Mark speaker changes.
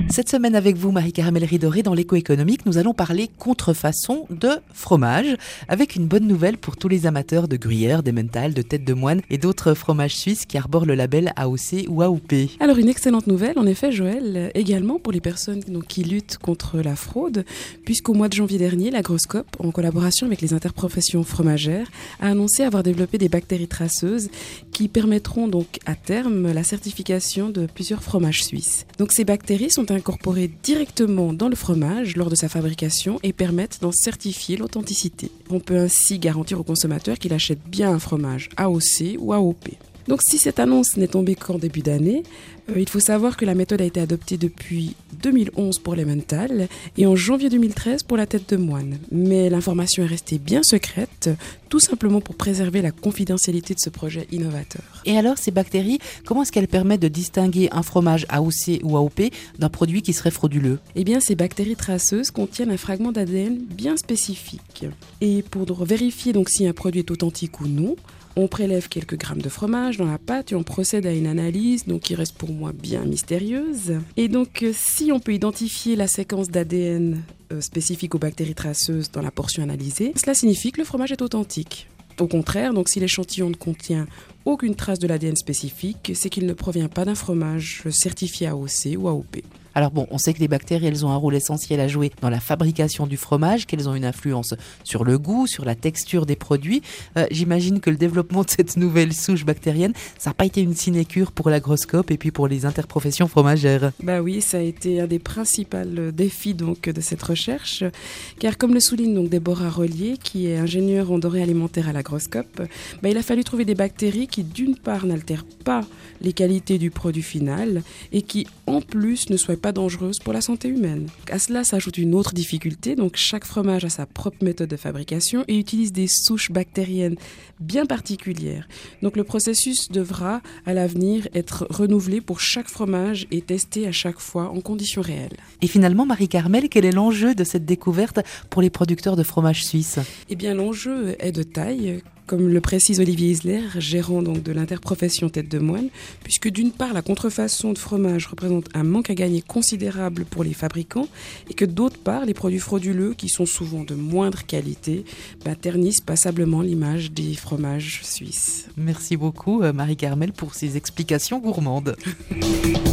Speaker 1: Cette semaine avec vous, Marie-Caramel Ridoré, dans l'éco-économique, nous allons parler contrefaçon de fromage, avec une bonne nouvelle pour tous les amateurs de gruyère, d'emmental, de tête de moine et d'autres fromages suisses qui arborent le label AOC ou AOP.
Speaker 2: Alors une excellente nouvelle, en effet Joël, également pour les personnes qui luttent contre la fraude, puisqu'au mois de janvier dernier, l'Agroscope, en collaboration avec les interprofessions fromagères, a annoncé avoir développé des bactéries traceuses qui permettront donc à terme la certification de plusieurs fromages suisses. Donc ces bactéries sont incorporées directement dans le fromage lors de sa fabrication et permettent d'en certifier l'authenticité. On peut ainsi garantir au consommateur qu'il achète bien un fromage AOC ou AOP. Donc si cette annonce n'est tombée qu'en début d'année, il faut savoir que la méthode a été adoptée depuis 2011 pour l'emmental et en janvier 2013 pour la tête de moine. Mais l'information est restée bien secrète, tout simplement pour préserver la confidentialité de ce projet innovateur.
Speaker 1: Et alors, ces bactéries, comment est-ce qu'elles permettent de distinguer un fromage AOC ou AOP d'un produit qui serait frauduleux ?
Speaker 2: Eh bien, ces bactéries traceuses contiennent un fragment d'ADN bien spécifique. Et pour vérifier donc si un produit est authentique ou non, on prélève quelques grammes de fromage dans la pâte et on procède à une analyse qui reste pour moi bien mystérieuse. Et donc, si on peut identifier la séquence d'ADN spécifique aux bactéries traceuses dans la portion analysée, cela signifie que le fromage est authentique. Au contraire, donc si l'échantillon ne contient aucune trace de l'ADN spécifique, c'est qu'il ne provient pas d'un fromage certifié AOC ou AOP.
Speaker 1: Alors bon, on sait que les bactéries, elles ont un rôle essentiel à jouer dans la fabrication du fromage, qu'elles ont une influence sur le goût, sur la texture des produits. J'imagine que le développement de cette nouvelle souche bactérienne, ça n'a pas été une sinécure pour l'Agroscope et puis pour les interprofessions fromagères.
Speaker 2: Bah oui, ça a été un des principaux défis de cette recherche, car comme le souligne Déborah Rollier, qui est ingénieure en denrées alimentaires à l'Agroscope, il a fallu trouver des bactéries qui d'une part n'altèrent pas les qualités du produit final et qui en plus ne soient pas dangereuses pour la santé humaine. À cela s'ajoute une autre difficulté, donc chaque fromage a sa propre méthode de fabrication et utilise des souches bactériennes bien particulières. Donc le processus devra à l'avenir être renouvelé pour chaque fromage et testé à chaque fois en conditions réelles.
Speaker 1: Et finalement, Marie-Carmel, quel est l'enjeu de cette découverte pour les producteurs de fromage suisse ?
Speaker 2: Eh bien l'enjeu est de taille, comme le précise Olivier Isler, gérant de l'interprofession tête de moine, puisque d'une part la contrefaçon de fromage représente un manque à gagner considérable pour les fabricants et que d'autre part les produits frauduleux, qui sont souvent de moindre qualité, ternissent passablement l'image des fromages suisses.
Speaker 1: Merci beaucoup Marie-Carmel pour ces explications gourmandes.